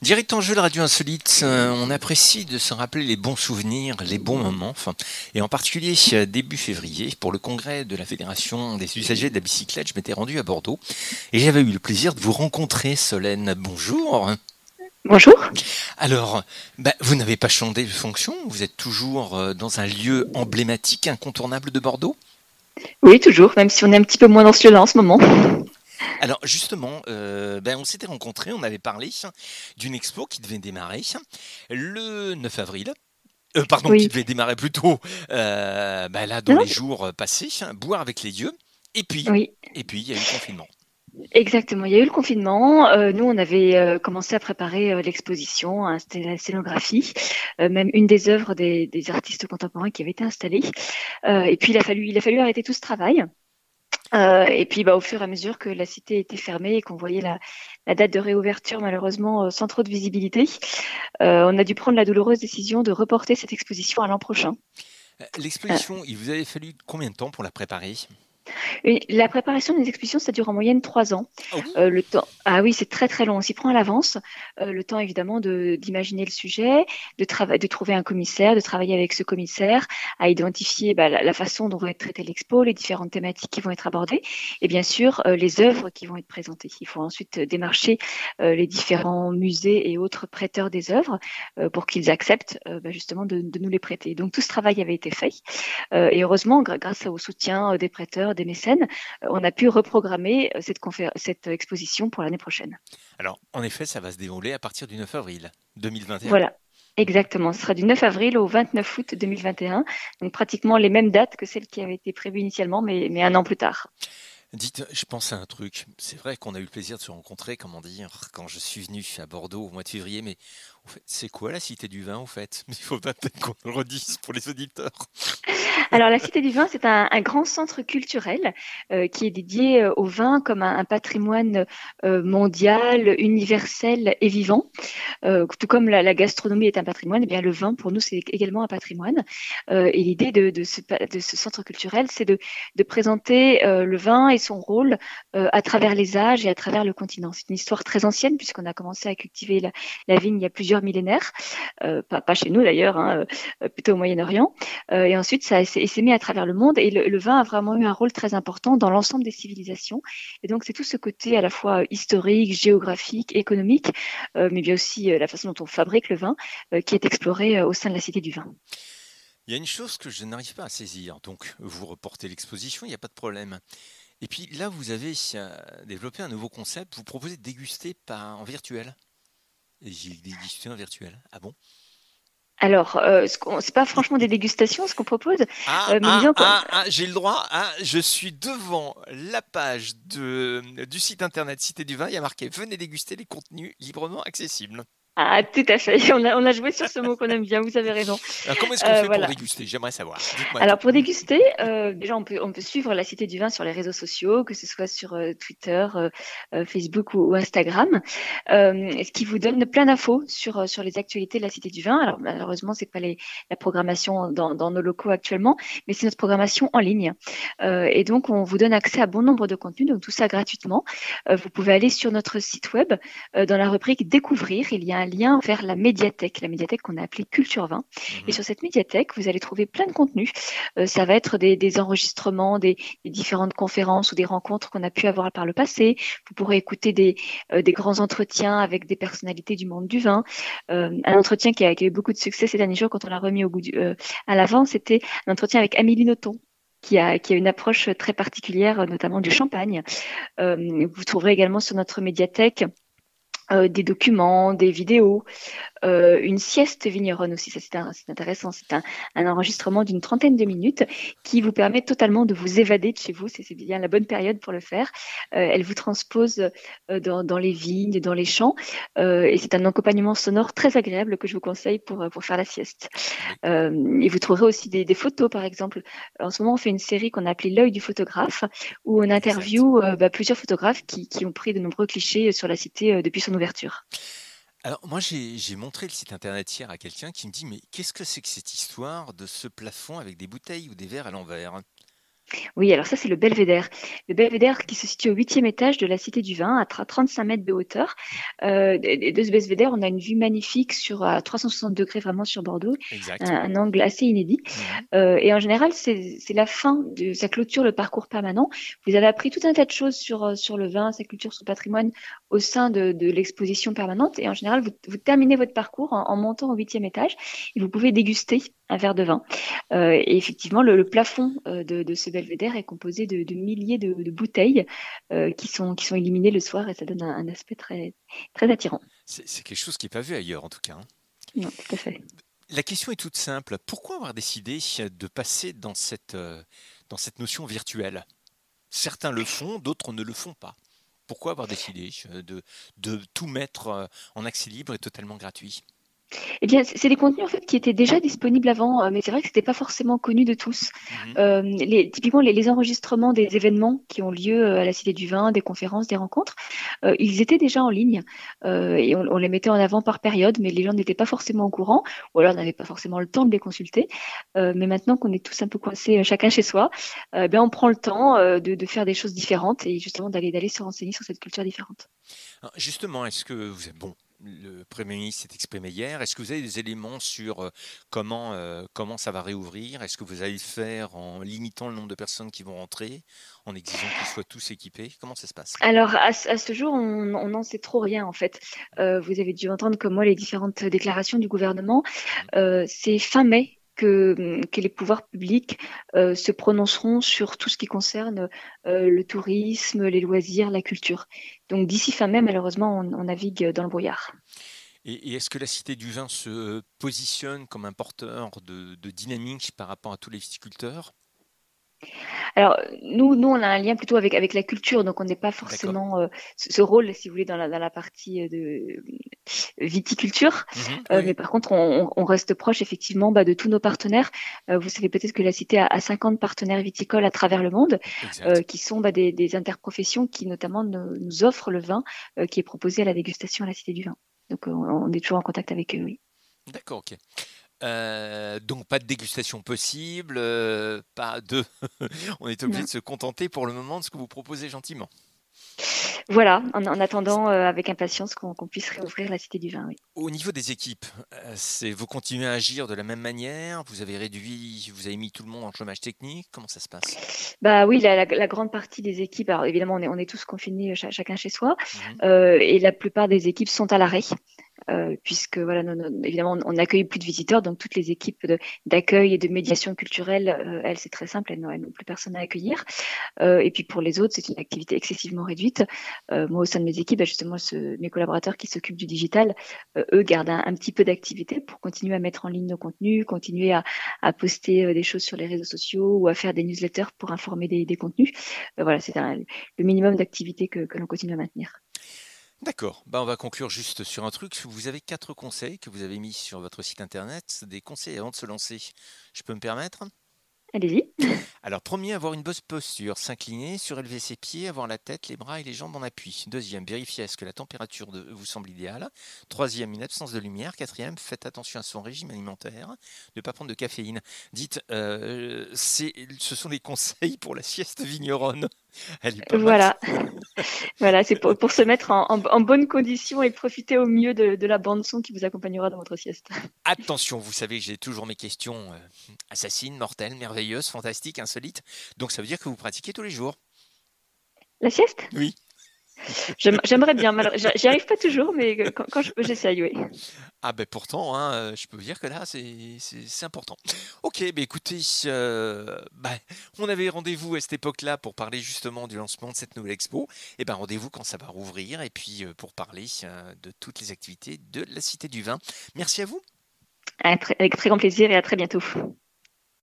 Direct en jeu de Radio Insolite, on apprécie de se rappeler les bons souvenirs, les bons moments, enfin, et en particulier début février, pour le congrès de la Fédération des usagers de la bicyclette, je m'étais rendu à Bordeaux et j'avais eu le plaisir de vous rencontrer, Solène. Bonjour. Bonjour. Alors, vous n'avez pas changé de fonction, vous êtes toujours dans un lieu emblématique, incontournable de Bordeaux. Oui, toujours, même si on est un petit peu moins dans ce lieu-là en ce moment. Alors justement, on s'était rencontrés, on avait parlé d'une expo qui devait démarrer le 9 avril. Pardon, qui Oui. devait démarrer plus tôt, là, dans Non, les non, jours passés, boire avec les dieux. Et puis, oui, et puis, il y a eu le confinement. exactement. Il y a eu le confinement. Nous, on avait commencé à préparer l'exposition, à installer la scénographie, même une des œuvres des artistes contemporains qui avait été installée. Et puis, il a fallu arrêter tout ce travail. Et puis, au fur et à mesure que la cité était fermée et qu'on voyait la date de réouverture, malheureusement, sans trop de visibilité, on a dû prendre la douloureuse décision de reporter cette exposition à l'an prochain. Euh, L'exposition, il vous avait fallu combien de temps pour la préparer? Et la préparation des expositions, ça dure en moyenne 3 ans. Oh, Le temps, ah oui, c'est très très long. On s'y prend à l'avance. Le temps évidemment d'imaginer le sujet, de trouver un commissaire, de travailler avec ce commissaire, à identifier la façon dont va être traitée l'expo, les différentes thématiques qui vont être abordées, et bien sûr les œuvres qui vont être présentées. Il faut ensuite démarcher les différents musées et autres prêteurs des œuvres pour qu'ils acceptent justement de nous les prêter. Donc tout ce travail avait été fait. Et heureusement, grâce au soutien des prêteurs, des mécènes, on a pu reprogrammer cette exposition pour l'année prochaine. alors, en effet, ça va se dérouler à partir du 9 avril 2021. Voilà, exactement. Ce sera du 9 avril au 29 août 2021, donc pratiquement les mêmes dates que celles qui avaient été prévues initialement, mais un an plus tard. Dites, je pense à un truc. C'est vrai qu'on a eu le plaisir de se rencontrer, comment dire, quand je suis venu à Bordeaux au mois de février, mais au fait, c'est quoi la Cité du Vin, au fait? Il faut peut-être qu'on le redise pour les auditeurs. Alors, la Cité du Vin, c'est un grand centre culturel qui est dédié au vin comme un patrimoine mondial, universel et vivant. Tout comme la gastronomie est un patrimoine, eh bien le vin pour nous c'est également un patrimoine. Et l'idée de ce centre culturel, c'est de présenter le vin et son rôle à travers les âges et à travers le continent. C'est une histoire très ancienne puisqu'on a commencé à cultiver la vigne il y a plusieurs millénaires, pas chez nous d'ailleurs, hein, plutôt au Moyen-Orient. Et ensuite, ça s'est mis à travers le monde et le vin a vraiment eu un rôle très important dans l'ensemble des civilisations. Et donc, c'est tout ce côté à la fois historique, géographique, économique, mais bien aussi la façon dont on fabrique le vin, qui est explorée au sein de la Cité du vin. Il y a une chose que je n'arrive pas à saisir, donc vous reportez l'exposition, il n'y a pas de problème. Et puis là, vous avez développé un nouveau concept, vous proposez de déguster en virtuel. Et j'ai dégusté en virtuel. Ah bon? Alors, c'est pas franchement des dégustations ce qu'on propose, mais disons que J'ai le droit. Ah, je suis devant la page du site internet Cité du Vin, il y a marqué Venez déguster les contenus librement accessibles. ah, tout à fait. On a joué sur ce mot qu'on aime bien. Vous avez raison. Alors comment est-ce qu'on fait pour Voilà. déguster? J'aimerais savoir. Dites-moi tout. Alors pour déguster, déjà on peut suivre la Cité du Vin sur les réseaux sociaux, que ce soit sur Twitter, Facebook ou Instagram, ce qui vous donne plein d'infos sur les actualités de la Cité du Vin. Alors malheureusement c'est pas la programmation dans nos locaux actuellement, mais c'est notre programmation en ligne. Et donc on vous donne accès à bon nombre de contenus, donc tout ça gratuitement. Vous pouvez aller sur notre site web, dans la rubrique Découvrir, il y a un lien vers la médiathèque qu'on a appelée Culture Vin. Et Mhm. sur cette médiathèque, vous allez trouver plein de contenus. Ça va être des enregistrements, des différentes conférences ou des rencontres qu'on a pu avoir par le passé. Vous pourrez écouter des grands entretiens avec des personnalités du monde du vin. Un entretien qui a eu beaucoup de succès ces derniers jours quand on l'a remis à l'avant, c'était un entretien avec Amélie Nothomb. Qui a une approche très particulière, notamment du champagne. Vous trouverez également sur notre médiathèque des documents, des vidéos, une sieste vigneronne aussi, ça c'est intéressant, c'est un enregistrement d'une trentaine de minutes qui vous permet totalement de vous évader de chez vous, c'est bien la bonne période pour le faire. Elle vous transpose dans les vignes, dans les champs, et c'est un accompagnement sonore très agréable que je vous conseille pour faire la sieste. Mais Et vous trouverez aussi des photos, par exemple. En ce moment, on fait une série qu'on a appelée L'œil du photographe, où on exact. interviewe plusieurs photographes qui ont pris de nombreux clichés sur la cité depuis son ouverture. Alors moi j'ai montré le site internet hier à quelqu'un qui me dit mais qu'est-ce que c'est que cette histoire de ce plafond avec des bouteilles ou des verres à l'envers? Oui, alors ça, c'est le Belvédère. Le Belvédère qui se situe au huitième étage de la Cité du Vin, à 35 mètres de hauteur. De ce Belvédère, on a une vue magnifique à 360 degrés vraiment sur Bordeaux, Exact. un angle assez inédit. Mhm. Et en général, c'est la fin de sa clôture, le parcours permanent. Vous avez appris tout un tas de choses sur le vin, sa culture, son patrimoine au sein de l'exposition permanente. Et en général, vous terminez votre parcours en montant au huitième étage et vous pouvez déguster un verre de vin. Et effectivement, le plafond de ce belvédère est composé de milliers de bouteilles qui sont illuminées le soir et ça donne un aspect très, très attirant. C'est quelque chose qui n'est pas vu ailleurs en tout cas, hein. Non, tout à fait. La question est toute simple. Pourquoi avoir décidé de passer dans cette notion virtuelle? Certains le font, d'autres ne le font pas. Pourquoi avoir décidé de tout mettre en accès libre et totalement gratuit? Eh bien, c'est des contenus en fait qui étaient déjà disponibles avant, mais c'est vrai que c'était pas forcément connu de tous. Mhm. Typiquement, les enregistrements des événements qui ont lieu à la Cité du Vin, des conférences, des rencontres, ils étaient déjà en ligne et on les mettait en avant par période, mais les gens n'étaient pas forcément au courant, ou alors n'avaient pas forcément le temps de les consulter. Mais maintenant qu'on est tous un peu coincés, chacun chez soi, ben on prend le temps de faire des choses différentes et justement d'aller se renseigner sur cette culture différente. Alors, justement, est-ce que vous êtes bon? Le Premier ministre s'est exprimé hier. Est-ce que vous avez des éléments sur comment ça va réouvrir? Est-ce que vous allez le faire en limitant le nombre de personnes qui vont rentrer, en exigeant qu'ils soient tous équipés? Comment ça se passe? Alors, à ce jour, on n'en sait trop rien, en fait. Vous avez dû entendre comme moi les différentes déclarations du gouvernement. Mhm. C'est fin mai que les pouvoirs publics se prononceront sur tout ce qui concerne le tourisme, les loisirs, la culture. Donc, d'ici fin mai, malheureusement, on navigue dans le brouillard. Et est-ce que la Cité du Vin se positionne comme un porteur de dynamique par rapport à tous les viticulteurs? Alors, nous, on a un lien plutôt avec la culture, donc on n'est pas D'accord. forcément ce rôle, si vous voulez, dans la partie de viticulture. Mhm. Oui, Mais oui, par contre, on reste proche effectivement de tous nos partenaires. Vous savez peut-être que la Cité a 50 partenaires viticoles à travers le monde, exact. qui sont des interprofessions qui notamment nous offrent le vin qui est proposé à la dégustation à la Cité du Vin. Donc, on est toujours en contact avec eux, oui. D'accord, ok. Donc pas de dégustation possible, pas de. On est obligé Non. de se contenter pour le moment de ce que vous proposez gentiment. Voilà, en attendant avec impatience qu'on puisse réouvrir la Cité du Vin, oui. Au niveau des équipes, vous continuez à agir de la même manière? Vous avez réduit, vous avez mis tout le monde en chômage technique? Comment ça se passe? Bah oui, la grande partie des équipes, alors évidemment, on est tous confinés chacun chez soi, Mhm. et la plupart des équipes sont à l'arrêt, puisque voilà, évidemment, on n'accueille plus de visiteurs, donc toutes les équipes d'accueil et de médiation culturelle, elles, c'est très simple, elles n'ont plus personne à accueillir. Et puis pour les autres, c'est une activité excessivement réduite. Moi, au sein de mes équipes, bah, justement, mes collaborateurs qui s'occupent du digital, eux gardent un petit peu d'activité pour continuer à mettre en ligne nos contenus, continuer à poster des choses sur les réseaux sociaux ou à faire des newsletters pour informer des contenus. Voilà, c'est le minimum d'activité que l'on continue à maintenir. D'accord. Bah, on va conclure juste sur un truc. Vous avez 4 conseils que vous avez mis sur votre site internet, des conseils avant de se lancer. Je peux me permettre? Allez-y. Alors, premier, avoir une bonne posture, s'incliner, surélever ses pieds, avoir la tête, les bras et les jambes en appui. Deuxième, vérifier à ce que la température vous semble idéale. Troisième, une absence de lumière. Quatrième, faites attention à son régime alimentaire, ne pas prendre de caféine. Dites, ce sont des conseils pour la sieste vigneronne. Elle est pas mal. Voilà, voilà, c'est pour se mettre en bonne condition et profiter au mieux de la bande son qui vous accompagnera dans votre sieste. Attention, vous savez, j'ai toujours mes questions assassines, mortelles, merveilleuses, fantastiques, insolites. Donc ça veut dire que vous pratiquez tous les jours. La sieste? Oui. J'aimerais bien, j'y arrive pas toujours, mais quand je peux, j'essaye, oui. Ah ben pourtant, hein, je peux vous dire que là, c'est important. Ok, ben écoutez, on avait rendez-vous à cette époque-là pour parler justement du lancement de cette nouvelle expo. Et ben rendez-vous quand ça va rouvrir et puis pour parler de toutes les activités de la Cité du Vin. Merci à vous. Avec très grand plaisir et à très bientôt.